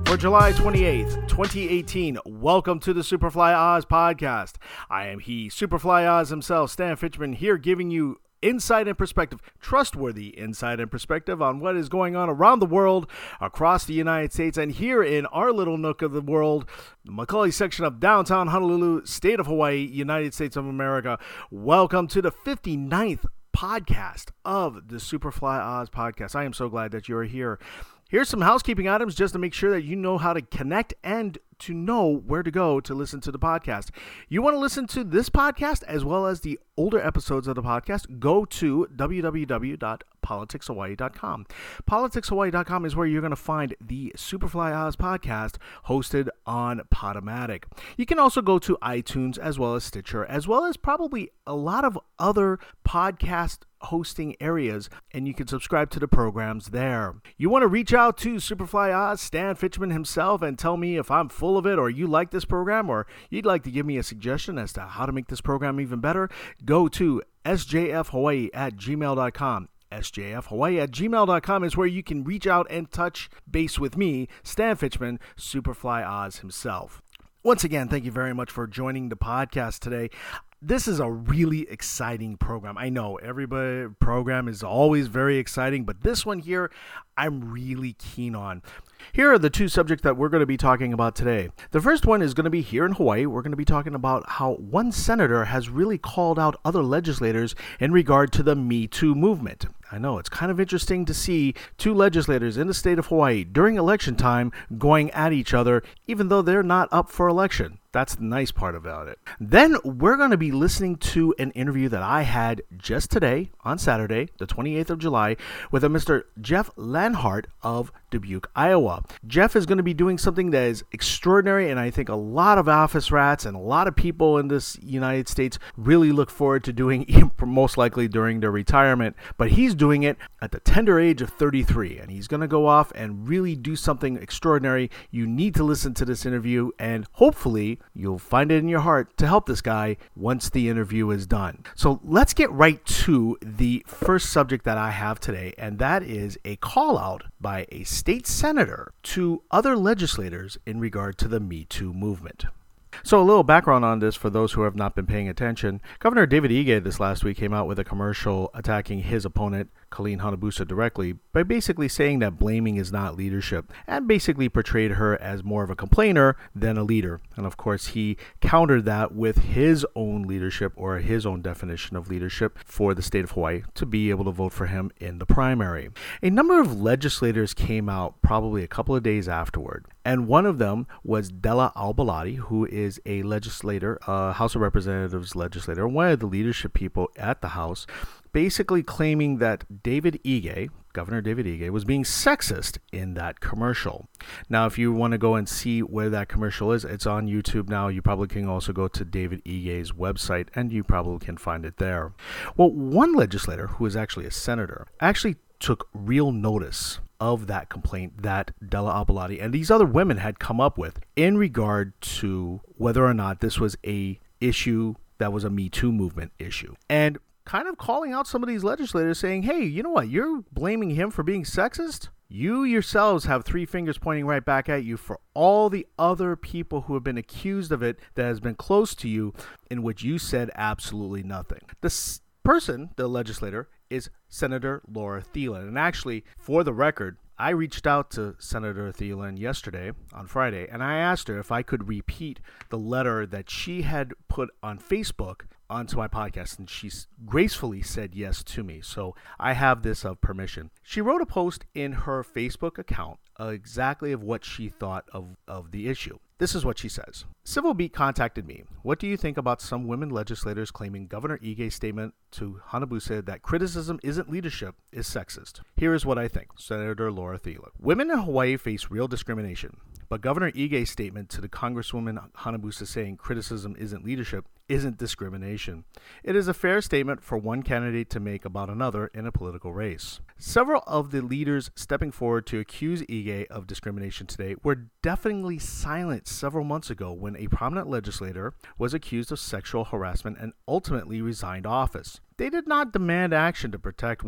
for July 28th, 2018. Welcome to the Superfly Oz podcast. I am he, Superfly Oz himself, Stan Fitchman, here giving you insight and perspective, trustworthy insight and perspective on what is going on around the world, across the United States, and here in our little nook of the world, the Macaulay section of downtown Honolulu, state of Hawaii, United States of America. Welcome to the 59th podcast of the Superfly Oz podcast. I am so glad that you're here. Here's some housekeeping items just to make sure that you know how to connect and to know where to go to listen to the podcast. You want to listen to this podcast as well as the older episodes of the podcast, go to www.politicshawaii.com. Politicshawaii.com is where you're going to find the Superfly Oz podcast hosted on Podomatic. You can also go to iTunes as well as Stitcher, as well as probably a lot of other podcast hosting areas, and you can subscribe to the programs there. You want to reach out to Superfly Oz, Stan Fitchman himself, and tell me if I'm full of it, or you like this program, or you'd like to give me a suggestion as to how to make this program even better, go to sjfhawaii@gmail.com. sjfhawaii@gmail.com is where you can reach out and touch base with me, Stan Fitchman, Superfly Oz himself. Once again, thank you very much for joining the podcast today. This is a really exciting program. I know everybody's program is always very exciting, but this one here, I'm really keen on. Here are the two subjects that we're going to be talking about today. The first one is going to be here in Hawaii. We're going to be talking about how one senator has really called out other legislators in regard to the Me Too movement. I know it's kind of interesting to see two legislators in the state of Hawaii during election time going at each other, even though they're not up for election. That's the nice part about it. Then we're going to be listening to an interview that I had just today on Saturday, the 28th of July, with a Mr. Jeff Lanhart of Dubuque, Iowa. Jeff is going to be doing something that is extraordinary, and I think a lot of office rats and a lot of people in this United States really look forward to doing, most likely during their retirement. But he's doing it at the tender age of 33, and he's going to go off and really do something extraordinary. You need to listen to this interview, and hopefully you'll find it in your heart to help this guy once the interview is done. So let's get right to the first subject that I have today, and that is a call out by a state senator to other legislators in regard to the Me Too movement. So a little background on this for those who have not been paying attention. Governor David Ige this last week came out with a commercial attacking his opponent, Colleen Hanabusa, directly by basically saying that blaming is not leadership, and basically portrayed her as more of a complainer than a leader. And of course, he countered that with his own leadership, or his own definition of leadership for the state of Hawaii to be able to vote for him in the primary. A number of legislators came out probably a couple of days afterward, and one of them was Della Al-Baladi, who is a legislator, House of Representatives legislator, one of the leadership people at the House, basically claiming that David Ige, Governor David Ige, was being sexist in that commercial. Now, if you want to go and see where that commercial is, it's on YouTube now. You probably can also go to David Ige's website, and you probably can find it there. Well, one legislator, who is actually a senator, actually took real notice of that complaint that Della Al-Baladi and these other women had come up with in regard to whether or not this was a issue that was a Me Too movement issue. And kind of calling out some of these legislators saying, hey, you know what, you're blaming him for being sexist? You yourselves have three fingers pointing right back at you for all the other people who have been accused of it that has been close to you, in which you said absolutely nothing. This person, the legislator, is Senator Laura Thielen. And actually, for the record, I reached out to Senator Thielen yesterday, on Friday, and I asked her if I could repeat the letter that she had put on Facebook onto my podcast, and she gracefully said yes to me. So I have this of permission. She wrote a post in her Facebook account exactly of what she thought of the issue. This is what she says. Civil Beat contacted me. What do you think about some women legislators claiming Governor Ige's statement to Hanabusa that criticism isn't leadership is sexist? Here is what I think. Senator Laura Thielen. Women in Hawaii face real discrimination, but Governor Ige's statement to the Congresswoman Hanabusa saying criticism isn't leadership isn't discrimination. It is a fair statement for one candidate to make about another in a political race. Several of the leaders stepping forward to accuse Ige of discrimination today were deafeningly silent several months ago when a prominent legislator was accused of sexual harassment and ultimately resigned office. They did not demand action to protect women.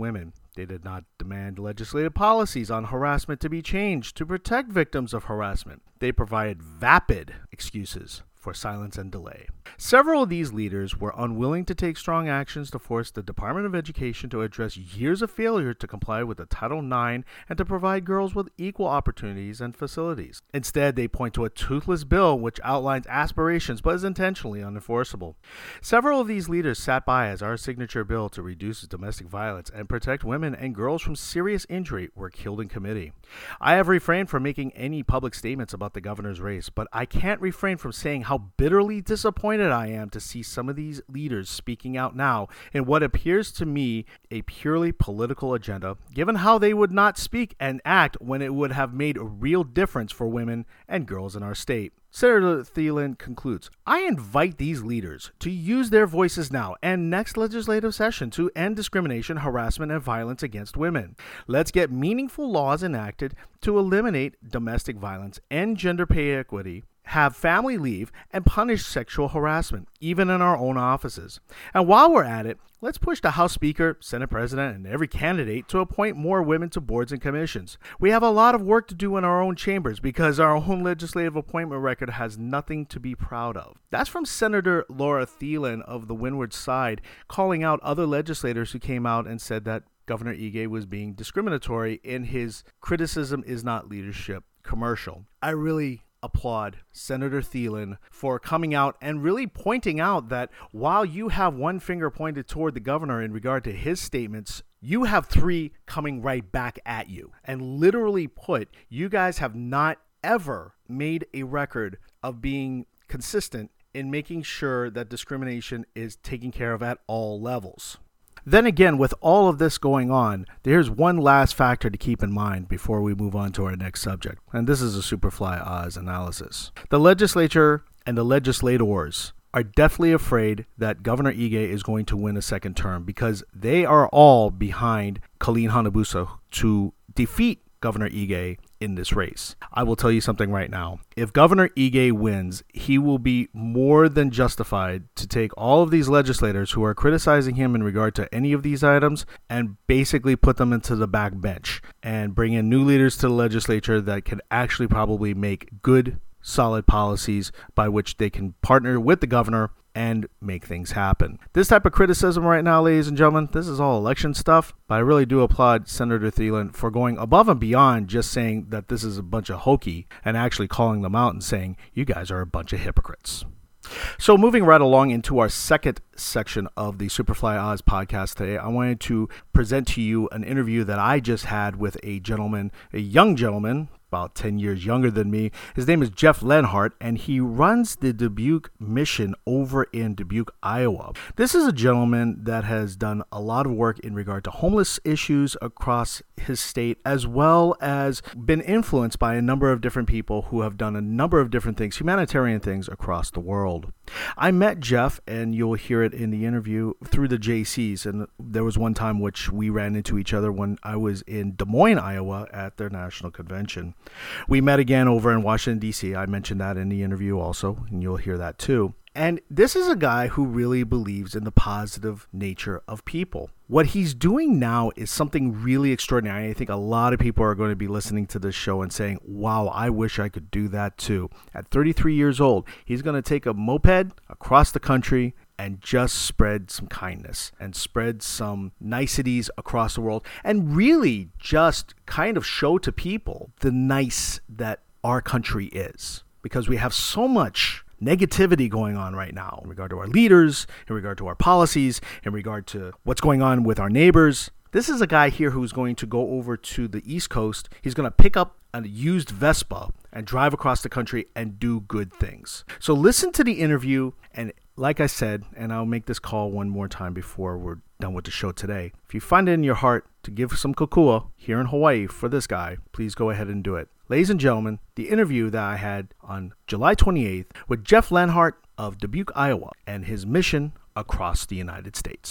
They did not demand legislative policies on harassment to be changed to protect victims of harassment. They provided vapid excuses for silence and delay. Several of these leaders were unwilling to take strong actions to force the Department of Education to address years of failure to comply with the Title IX and to provide girls with equal opportunities and facilities. Instead, they point to a toothless bill which outlines aspirations but is intentionally unenforceable. Several of these leaders sat by as our signature bill to reduce domestic violence and protect women and girls from serious injury were killed in committee. I have refrained from making any public statements about the governor's race, but I can't refrain from saying how bitterly disappointed I am to see some of these leaders speaking out now in what appears to me a purely political agenda, given how they would not speak and act when it would have made a real difference for women and girls in our state. Senator Thielen concludes, I invite these leaders to use their voices now and next legislative session to end discrimination, harassment, and violence against women. Let's get meaningful laws enacted to eliminate domestic violence, end gender pay equity, have family leave, and punish sexual harassment, even in our own offices. And while we're at it, let's push the House Speaker, Senate President, and every candidate to appoint more women to boards and commissions. We have a lot of work to do in our own chambers because our own legislative appointment record has nothing to be proud of. That's from Senator Laura Thielen of the Windward side, calling out other legislators who came out and said that Governor Ige was being discriminatory in his criticism is not leadership commercial. I really applaud Senator Thielen for coming out and really pointing out that while you have one finger pointed toward the governor in regard to his statements, you have three coming right back at you. And literally put, you guys have not ever made a record of being consistent in making sure that discrimination is taken care of at all levels. Then again, with all of this going on, there's one last factor to keep in mind before we move on to our next subject, and this is a Superfly Oz analysis. The legislature and the legislators are definitely afraid that Governor Ige is going to win a second term because they are all behind Colleen Hanabusa to defeat Governor Ige in this race. I will tell you something right now. If Governor Ige wins, he will be more than justified to take all of these legislators who are criticizing him in regard to any of these items and basically put them into the back bench and bring in new leaders to the legislature that can actually probably make good, solid policies by which they can partner with the governor and make things happen. This type of criticism right now, ladies and gentlemen, this is all election stuff, but I really do applaud Senator Thielen for going above and beyond just saying that this is a bunch of hokey and actually calling them out and saying, you guys are a bunch of hypocrites. So moving right along into our second section of the Superfly Oz podcast today, I wanted to present to you an interview that I just had with a young gentleman, about 10 years younger than me. His name is Jeff Lenhart, and he runs the Dubuque Mission over in Dubuque, Iowa. This is a gentleman that has done a lot of work in regard to homeless issues across his state, as well as been influenced by a number of different people who have done a number of different things, humanitarian things across the world. I met Jeff, and you'll hear it in the interview, through the JCs, and there was one time which we ran into each other when I was in Des Moines, Iowa at their national convention. We met again over in Washington, D.C. I mentioned that in the interview also, and you'll hear that too. And this is a guy who really believes in the positive nature of people. What he's doing now is something really extraordinary. I think a lot of people are going to be listening to this show and saying, wow, I wish I could do that too. At 33 years old, he's going to take a moped across the country and just spread some kindness and spread some niceties across the world and really just kind of show to people the nice that our country is. Because we have so much negativity going on right now in regard to our leaders, in regard to our policies, in regard to what's going on with our neighbors. This is a guy here who's going to go over to the East Coast. He's going to pick up a used Vespa and drive across the country and do good things. So listen to the interview, and like I said, and I'll make this call one more time before we're done with the show today. If you find it in your heart to give some kokua here in Hawaii for this guy, please go ahead and do it. Ladies and gentlemen, the interview that I had on July 28th with Jeff Lenhart of Dubuque, Iowa, and his mission across the United States.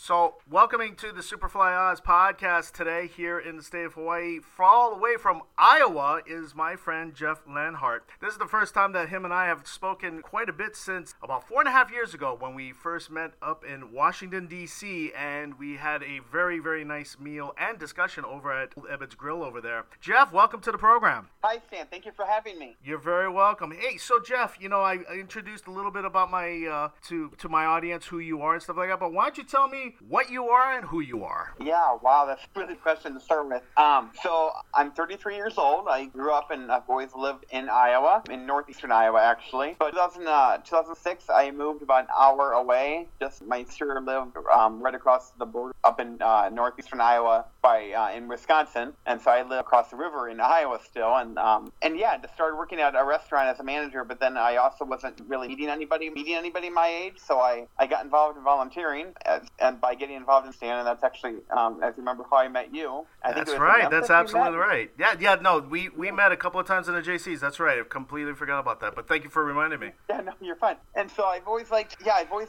So, welcoming to the Superfly Oz podcast today here in the state of Hawaii, all the way from Iowa, is my friend Jeff Lenhart. This is the first time that him and I have spoken quite a bit since about 4.5 years ago when we first met up in Washington, D.C., and we had a very, very nice meal and discussion over at Ebbets Grill over there. Jeff, welcome to the program. Hi, Stan. Thank you for having me. You're very welcome. Hey, so Jeff, I introduced a little bit about my to my audience, who you are and stuff like that, but why don't you tell me what you are and who you are? Yeah, wow, that's a really good question to start with. So I'm 33 years old. I grew up and I've always lived in Iowa, in northeastern Iowa, actually. But 2006, I moved about an hour away. Just my sister lived right across the border up in northeastern Iowa in Wisconsin, and so I live across the river in Iowa still. And yeah, just started working at a restaurant as a manager. But then I also wasn't really meeting anybody my age, so I got involved in volunteering, and by getting involved in Stan, and that's actually, as you remember how I met you. That's right. That's absolutely right. Yeah. No, we met a couple of times in the JCs. That's right. I completely forgot about that. But thank you for reminding me. Yeah, no, you're fine. And so I've always liked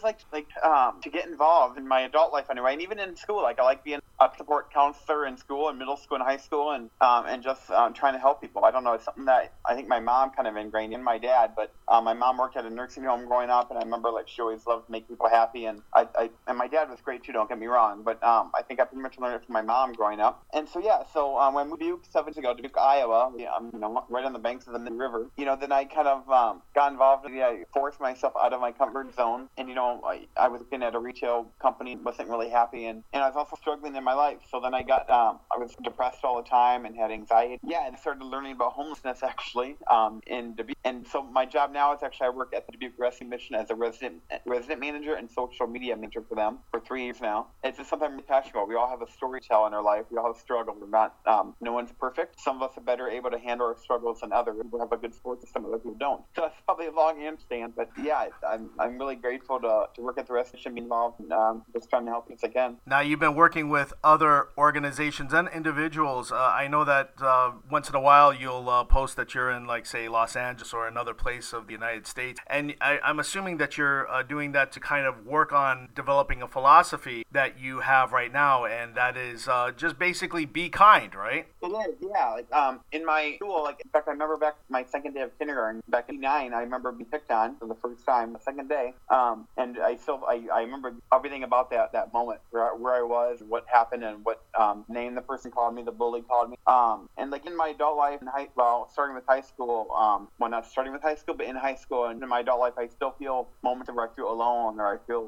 to get involved in my adult life anyway, and even in school. Like I like being a support counselor in school, in middle school and high school, and just trying to help people. I don't know. It's something that I think my mom kind of ingrained in my dad. But my mom worked at a nursing home growing up, and I remember she always loved to make people happy, and and my dad was great too. Don't get me wrong, but I think I pretty much learned it from my mom growing up. And so when we moved to Dubuque 7 years ago, Dubuque, Iowa, right on the banks of the river, then I kind of got involved. I forced myself out of my comfort zone, and I was working at a retail company, wasn't really happy, and I was also struggling in my life. So then I was depressed all the time and had anxiety. Yeah, and I started learning about homelessness actually in Dubuque. And so my job now is actually I work at the Dubuque Rescue Mission as a resident manager and social media manager for them for 3 years now. It's just something I'm passionate about. We all have a story to tell in our life. We all have struggle. We're not, no one's perfect. Some of us are better able to handle our struggles than others. We have a good support system, other people don't. So that's probably a long answer, but yeah, I'm really grateful to work at the Rescue Mission, be involved, and just trying to help as I can. Now, you've been working with other organizations and individuals. I know that once in a while you'll post that you're in, say, Los Angeles or another place of the United States, and I'm assuming that you're doing that to kind of work on developing a philosophy that you have right now, and that is just basically be kind, right? It is, yeah. In my school, in fact, I remember back my second day of kindergarten, back in '89, I remember being picked on for the first time, the second day, and I remember everything about that moment, where I was, what happened, and what name the person called me, the bully called me, and in my adult life, starting with high school, well, not starting with high school, but in high school and in my adult life, I still feel moments where I feel alone, or I feel,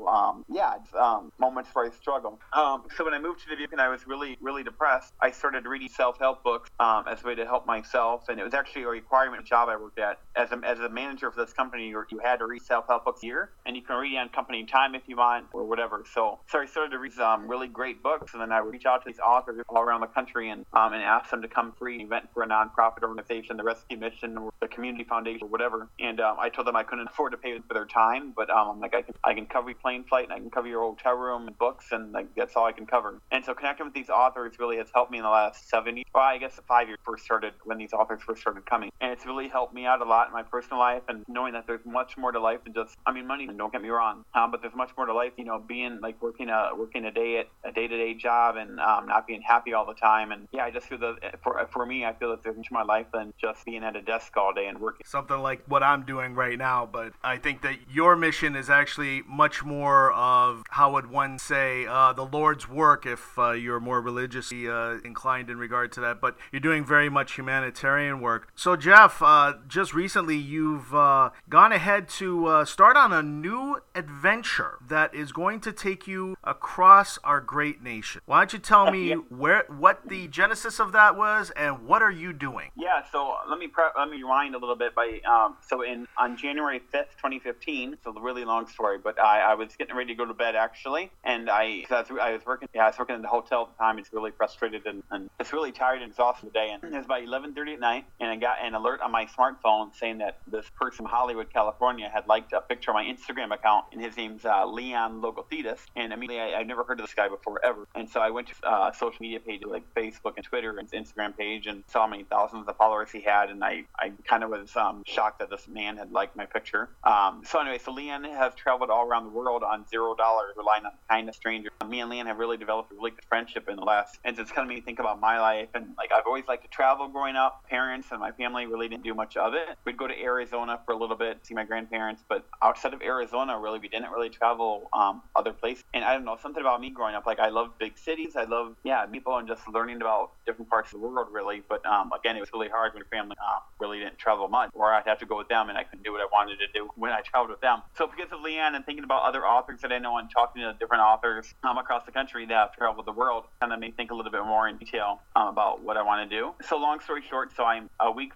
moments where I struggle. So when I moved to Dubuque and I was really, really depressed, I started reading self-help books as a way to help myself, and it was actually a requirement job I worked at. As a manager for this company, you had to read self-help books a year, and you can read it on company time if you want, or whatever. So I started to read some really great books, and then I would reach out to these authors all around the country and ask them to come free an event for a nonprofit organization, the Rescue Mission, or the Community Foundation, or whatever. And I told them I couldn't afford to pay for their time, but I can cover your plane flight, and I can cover your hotel room and books, and that's all I can cover. And so connecting with these authors really has helped me in the last 5 years when these authors first started coming. And it's really helped me out a lot in my personal life, and knowing that there's much more to life than just, money, don't get me wrong, but there's much more to life, being working a day-to-day job and not being happy all the time. And yeah, I just feel that for me, I feel that there's much more life than just being at a desk all day and working. Something like what I'm doing right now, but I think that your mission is actually much more of, how would one say, the Lord's work if you're more religiously inclined in regard to that, but you're doing very much humanitarian work. So Jeff, just recently you've gone ahead to start on a new adventure that is going to take you across our great nation. Why don't you tell me what the genesis of that was, and what are you doing? Yeah, so let me rewind a little bit on January 5th, 2015. It's a really long story, but I was getting ready to go to bed actually, and I was working in the hotel at the time. It's really frustrated and it's really tired and exhausted today. And it was about 11:30 at night, and I got an alert on my smartphone saying that this person from Hollywood, California, had liked a picture of my Instagram account, and his name's Leon Logothitis. And immediately I'd never heard of this guy before ever, and so I went to social media pages like Facebook and Twitter and Instagram page and saw how many thousands of followers he had, and I kind of was shocked that this man had liked my picture. So Leon has traveled all around the world on $0, relying on kindness to strangers. Me and Leanne have really developed a really good friendship in the last, and it's kind of made me think about my life. And like I've always liked to travel growing up. Parents and my family really didn't do much of it. We'd go to Arizona for a little bit, see my grandparents, but outside of Arizona, really, we didn't really travel other places. And I don't know, something about me growing up, like I love big cities. I love, people and just learning about different parts of the world, really. But again, it was really hard when your family really didn't travel much, or I'd have to go with them and I couldn't do what I wanted to do when I traveled with them. So because of Leanne and thinking about other authors that I know and talking to different authors across the country that have traveled the world, kind of made me think a little bit more in detail about what I want to do. So long story short, so I'm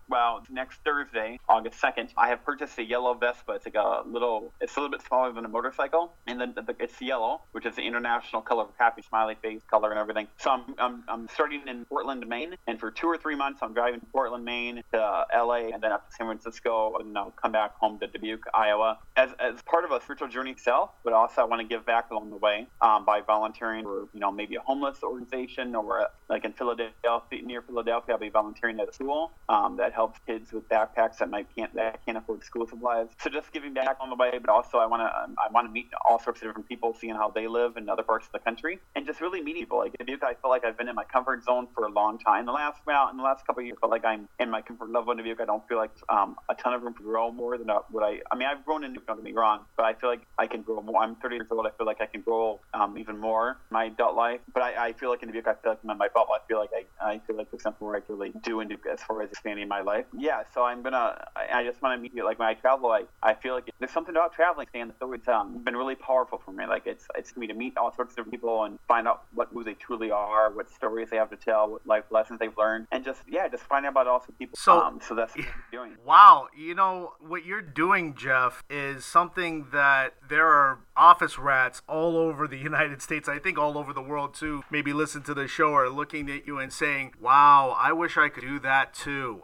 next Thursday, August 2nd, I have purchased a yellow Vespa. It's like it's a little bit smaller than a motorcycle, and then it's yellow, which is the international color of happy smiley face color and everything. So I'm starting in Portland, Maine, and for 2 or 3 months I'm driving to Portland, Maine, to LA, and then up to San Francisco, and I'll come back home to Dubuque, Iowa, as part of a spiritual journey itself. But also I want to give back along the way by volunteering for maybe a homeless organization, or like in Philadelphia, near Philadelphia, I'll be volunteering at a school that helps kids with backpacks that can't afford school supplies. So just giving back on the way, but also I want to meet all sorts of different people, seeing how they live in other parts of the country, and just really meet people. Like Dubuque, I feel like I've been in my comfort zone for a long time. In the last couple of years, I feel like I'm in my comfort level in Dubuque. I don't feel like a ton of room to grow more than what I've grown in Dubuque, don't get me wrong, but I feel like I can grow more. I'm 30 years old. I feel like I can grow even more in my adult life. But I feel like in Dubuque, I feel like I'm in my bubble. I feel like there's something where I can really do in Dubuque as far as expanding my life. Yeah, so I just want to meet you. Like when I travel, I feel like there's something about traveling, Stan, that's always been really powerful for me. Like it's me to meet all sorts of different people and find out who they truly are, what stories they have to tell, what life lessons they've learned, and just find out about all sorts of people. So that's what I'm doing. Wow, what you're doing, Jeff, is something that there are office rats all over the United States, I think all over the world too, maybe listen to the show or looking at you and saying, wow, I wish I could do that too.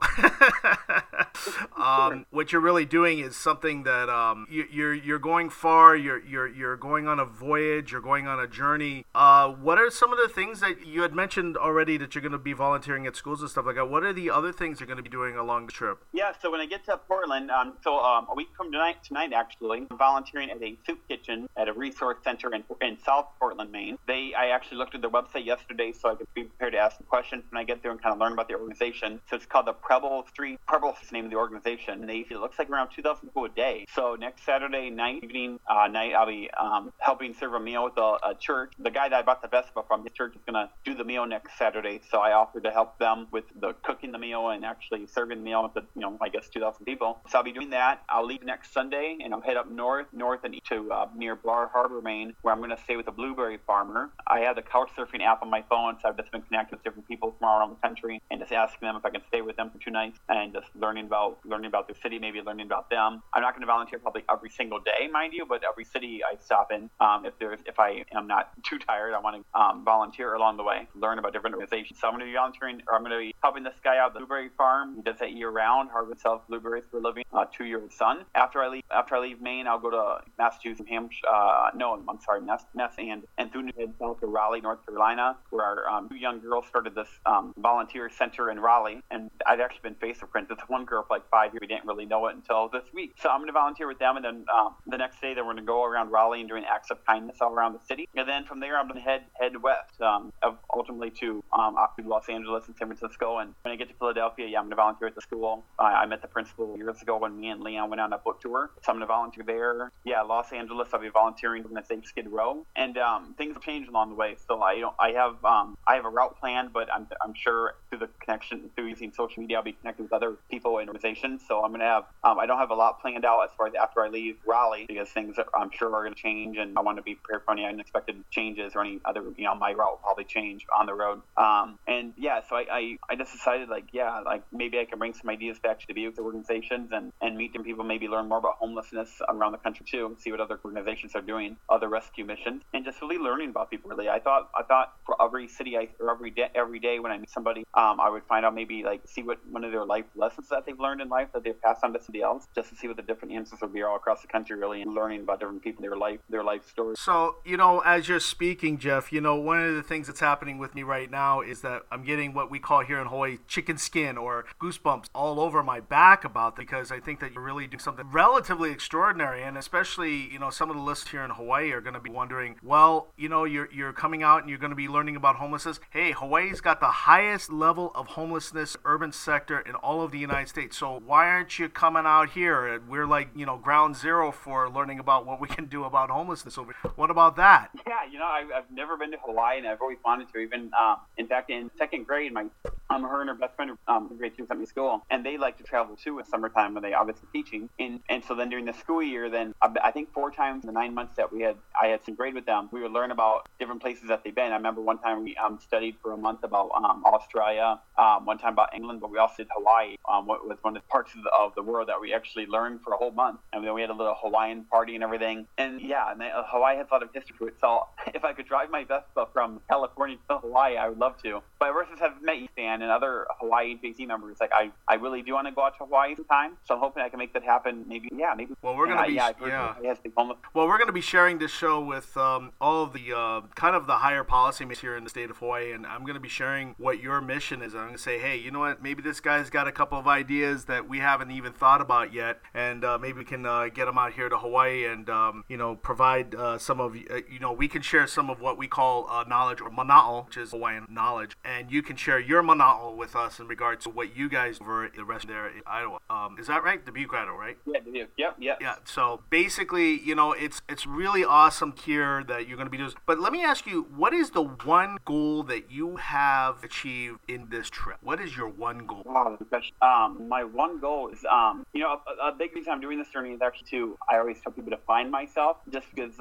What you're really doing is something that you're going far, you're going on a voyage, you're going on a journey. What are some of the things that you had mentioned already that you're going to be volunteering at schools and stuff like that? What are the other things you're going to be doing along the trip? Yeah, so when I get to Portland, a week from tonight actually, I'm volunteering at a soup kitchen at a resource center in South Portland, Maine. I actually looked at their website yesterday so I could be prepared to ask some questions when I get there and kind of learn about the organization. So it's called the Preble is the name of the organization. And it looks like around 2,000 people a day. So next Saturday evening, I'll be helping serve a meal with a church. The guy that I bought the Vespa from, his church is going to do the meal next Saturday. So I offered to help them with the cooking the meal and actually serving the meal with the 2,000 people. So I'll be doing that. I'll leave next Sunday and I'll head up north and to near Bar Harbor, Maine, where I'm going to stay with a blueberry farmer. I have the Couchsurfing app on my phone, so I've just been connecting with different people from all around the country and just asking them if I can stay with them for 2 nights and just learning about their city, maybe learning about them. I'm not going to volunteer probably every single day, mind you, but every city I stop in, if I am not too tired, I want to volunteer along the way, learn about different organizations. So I'm going to be volunteering, or I'm going to be helping this guy out at the blueberry farm. He does that year round, harvest sells blueberries for a living, 2-year-old son. After I leave Maine, I'll go to Massachusetts, Mass and through New Hampshire to Raleigh, North Carolina, where our 2 young girls started this volunteer center in Raleigh. And I've actually been fingerprinted. This one girl for like 5 years. We didn't really know it until this week. So I'm going to volunteer with them, and then the next day, then we're going to go around Raleigh and doing acts of kindness all around the city. And then from there, I'm going to head west, ultimately to Los Angeles and San Francisco. And when I get to Philadelphia, I'm going to volunteer at the school. I met the principal years ago when me and Leon went on a book tour. So I'm going to volunteer there. Yeah, Los Angeles, I'll be volunteering from the same Skid Row. And things have changed along the way. So I have a route planned, but I'm sure through using social media, I'll be connected with other people and organizations. So I'm going to have, I don't have a lot planned out as far as after I leave Raleigh, because things I'm sure are going to change, and I want to be prepared for any unexpected changes or any other, my route will probably change on the road. So I just decided maybe I can bring some ideas back to the Dubuque organizations and meet them people, maybe learn more about homelessness around the country too, and see what other organizations are doing, other rescue missions, and just really learning about people. really. I thought for every city or every day when I meet somebody, I would find out maybe like see what one of their life lessons that they've learned in life that they've passed on to somebody else, just to see what the different answers would be all across the country, really, and learning about different people, their life stories. So, as you're speaking, Jeff, one of the things that's happening with me right now is that I'm getting what we call here in Hawaii chicken skin or goosebumps all over my back about that, because I think that you're really doing something relatively extraordinary, and especially, some of the listeners here in Hawaii are going to be wondering, well, you're coming out and you're going to be learning about homelessness. Hey, Hawaii's got the highest level of homelessness urban sector in all of the United States. So why aren't you coming out here? We're like, ground zero for learning about what we can do about homelessness over here. What about that? Yeah, I've never been to Hawaii, and I've always wanted to. Even in fact, in second grade, her and her best friend grade 2 sent me to school, and they like to travel too in summertime when they obviously teaching. And so then during the school year, then I think 4 times in the 9 months that I had some grade with them, we would learn about different places that they've been. I remember one time we studied for a month about Australia, one time about England, but we also did Hawaii, what was one of the parts of the world that we actually learned for a whole month. And then we had a little Hawaiian party and everything. And yeah, Hawaii has a lot of history to it. So if I could drive my Vespa from California to Hawaii, I would love to. But I versus have met Ethan and other Hawaii JC members. Like I really do want to go out to Hawaii sometime. So I'm hoping I can make that happen. Maybe. Well, we're going to be sharing this show with all of the kind of the higher policymakers here in the state of Hawaii, and I'm going to be sharing what your mission is. I'm going to say, hey, you know what? Maybe this guy's got a couple of ideas that we haven't even thought about yet, and maybe we can get them out here to Hawaii and provide some of we can share some of what we call knowledge, or mana'o, which is Hawaiian knowledge, and you can share your mana'o with us in regards to what you guys over the rest there in Idaho. Is that right? Dubuque, Idaho, right? Yeah, Dubuque. Yep. Yeah. So basically, it's really awesome here that you're going to be doing. But let me ask you, what is the one goal that you have achieved in this trip? What is your one goal? Wow, that's a question. My one goal is, a big reason I'm doing this journey is actually I always tell people to find myself, just because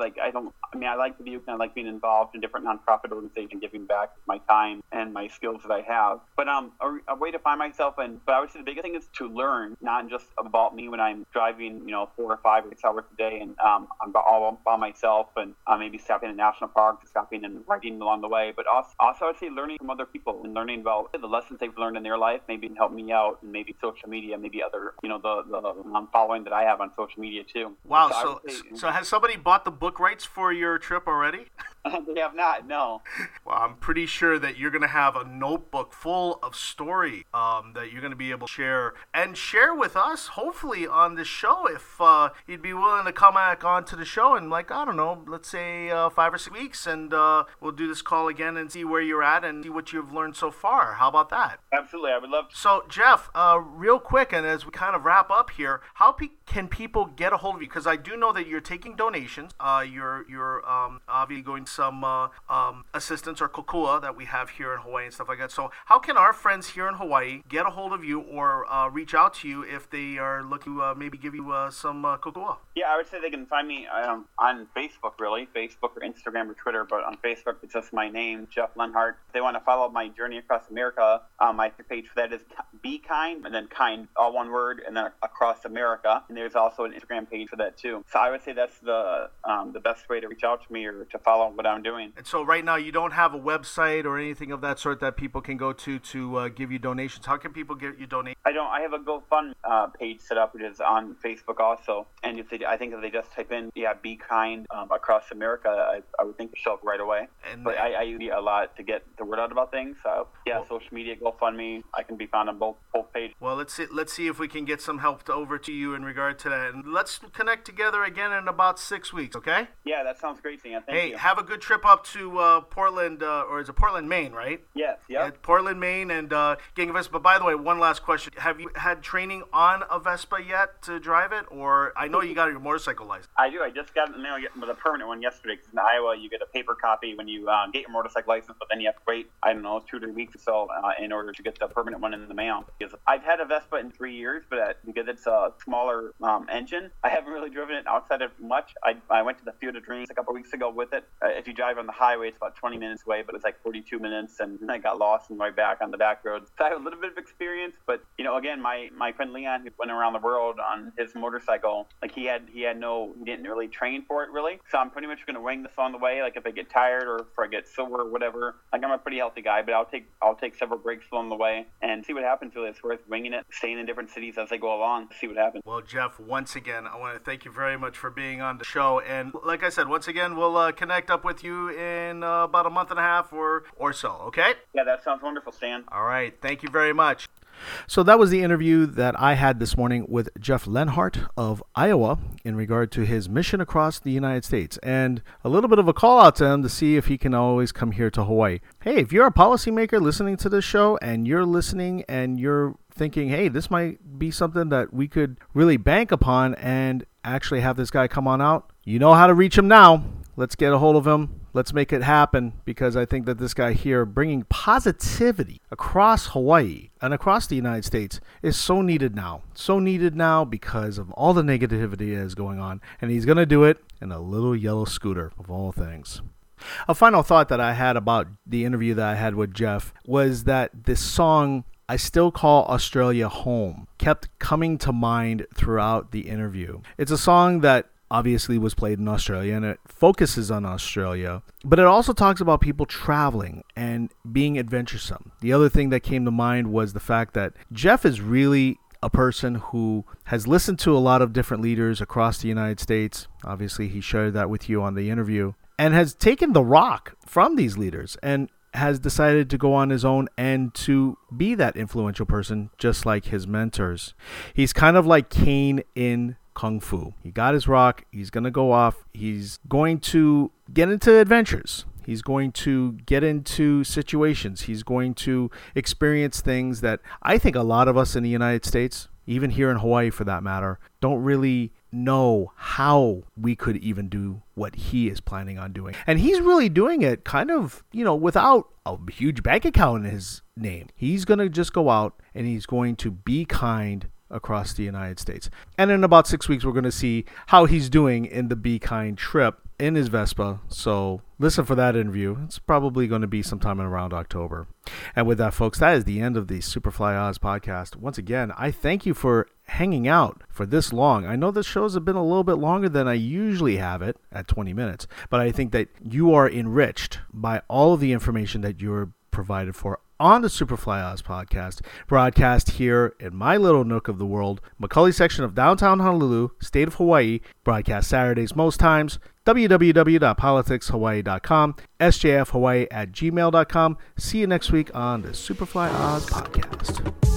I like Dubuque and I like being involved in different nonprofit organizations, giving back my time and my skills that I have. But a way to find myself, but I would say the biggest thing is to learn, not just about me when I'm driving, 4 or 5 or 6 hours a day, and I'm all by myself, and maybe stopping in national parks, stopping and riding along the way. But also I would say learning from other people and learning about the lessons they've learned in their life, maybe can help me out, and maybe social media, maybe other, the following that I have on social media too. Wow. So has somebody bought the book rights for your trip already? They have not, no. Well, I'm pretty sure that you're going to have a notebook full of story that you're going to be able to share with us, hopefully, on the show, if you'd be willing to come back onto the show in, let's say 5 or 6 weeks, and we'll do this call again and see where you're at and see what you've learned so far. How about that? Absolutely, I would love to. So, Jeff, real quick, and as we kind of wrap up here, how can people get a hold of you? Because I do know that you're taking donations. You're obviously going to some assistance or kokua that we have here in Hawaii and stuff like that. So how can our friends here in Hawaii get a hold of you or reach out to you if they are looking to maybe give you some kokua? Yeah, I would say they can find me on Facebook, really. Facebook or Instagram or Twitter, but on Facebook it's just my name, Jeff Lenhart. If they want to follow my journey across America, my page for that is Be Kind, and then kind, all one word, and then across America. And there's also an Instagram page for that too. So I would say that's the best way to reach out to me or to follow what I'm doing. And so right now you don't have a website or anything of that sort that people can go to give you donations. How can people get you donations? I have a GoFundMe page set up, which is on Facebook also. And I think if they just type in Be Kind across America, I would think it'll show up right away. But I use a lot to get the word out about things. So social media, GoFundMe, I can be found on both pages. Well, let's see if we can get some help over to you in regard to that. And let's connect together again in about 6 weeks, okay? Yeah, that sounds great, Sam. Thank you. Hey, have a good trip up to Portland, or is it Portland, Maine, right? Yes, yeah. Portland, Maine, and getting a Vespa. But by the way, one last question. Have you had training on a Vespa yet to drive it? Or I know you got your motorcycle license. I do. I just got the permanent one yesterday, because in Iowa you get a paper copy when you get your motorcycle license, but then you have to wait, 2 to 3 weeks or so in order to get the permanent one in the mail. Because I've had a Vespa in 3 years, but because it's a smaller engine, I haven't really driven it outside of much. I went to the Field of Dreams a couple weeks ago with it. if you drive on the highway, it's about 20 minutes away, but it's like 42 minutes, and I got lost and right back on the back road. So I have a little bit of experience, but again, my friend Leon, who went around the world on his motorcycle, like he didn't really train for it really. So I'm pretty much going to wing this on the way. Like if I get tired or if I get sore or whatever, like I'm a pretty healthy guy, but I'll take several breaks along the way and see what happens. Really, it's worth winging it, staying in different cities as I go along, see what happens. Well, Jeff, once again, I want to thank you very much for being on the show. And like I said, once again, we'll connect up with you in about a month and a half or so, okay? Yeah, that sounds wonderful, Stan. All right. Thank you very much. So that was the interview that I had this morning with Jeff Lenhart of Iowa in regard to his mission across the United States, and a little bit of a call out to him to see if he can always come here to Hawaii. Hey, if you're a policymaker listening to this show and you're listening and you're thinking, hey, this might be something that we could really bank upon and actually have this guy come on out, you know how to reach him now. Let's get a hold of him. Let's make it happen, because I think that this guy here bringing positivity across Hawaii and across the United States is so needed now. So needed now because of all the negativity that is going on. And he's going to do it in a little yellow scooter, of all things. A final thought that I had about the interview that I had with Jeff was that this song, I Still Call Australia Home, kept coming to mind throughout the interview. It's a song that obviously was played in Australia, and it focuses on Australia, but it also talks about people traveling and being adventuresome. The other thing that came to mind was the fact that Jeff is really a person who has listened to a lot of different leaders across the United States. Obviously, he shared that with you on the interview, and has taken the rock from these leaders and has decided to go on his own and to be that influential person, just like his mentors. He's kind of like Kane in Kung Fu. He got his rock. He's going to go off. He's going to get into adventures. He's going to get into situations. He's going to experience things that I think a lot of us in the United States, even here in Hawaii for that matter, don't really know how we could even do what he is planning on doing. And he's really doing it kind of, without a huge bank account in his name. He's going to just go out and he's going to be kind across the United States. And in about 6 weeks, we're going to see how he's doing in the Be Kind trip in his Vespa. So listen for that interview. It's probably going to be sometime in around October. And with that, folks, that is the end of the Superfly Oz podcast. Once again, I thank you for hanging out for this long. I know the shows have been a little bit longer than I usually have it at 20 minutes, but I think that you are enriched by all of the information that you're provided for on the Superfly Oz podcast, broadcast here in my little nook of the world, Macaulay section of downtown Honolulu, state of Hawaii, broadcast Saturdays most times, www.politicshawaii.com, sjfhawaii@gmail.com. See you next week on the Superfly Oz podcast.